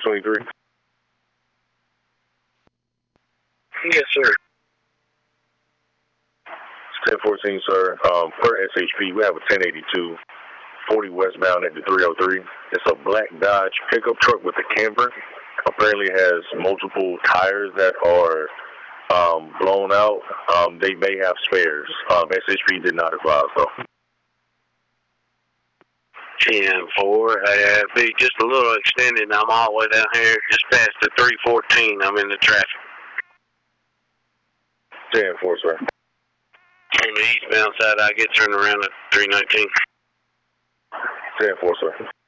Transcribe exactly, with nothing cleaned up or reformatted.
twenty-three? Yes, sir. ten fourteen, sir. Um, per S H P, we have a ten eighty-two, forty westbound at the three oh three. It's a black Dodge pickup truck with a camper. Apparently has multiple tires that are um, blown out. Um, they may have spares. Um, S H P did not advise, though. ten four. Uh, be just a little extended. I'm all the way down here, just past the three fourteen. I'm in the traffic. ten four, sir. On the eastbound side, I get turned around at three nineteen. ten four, sir.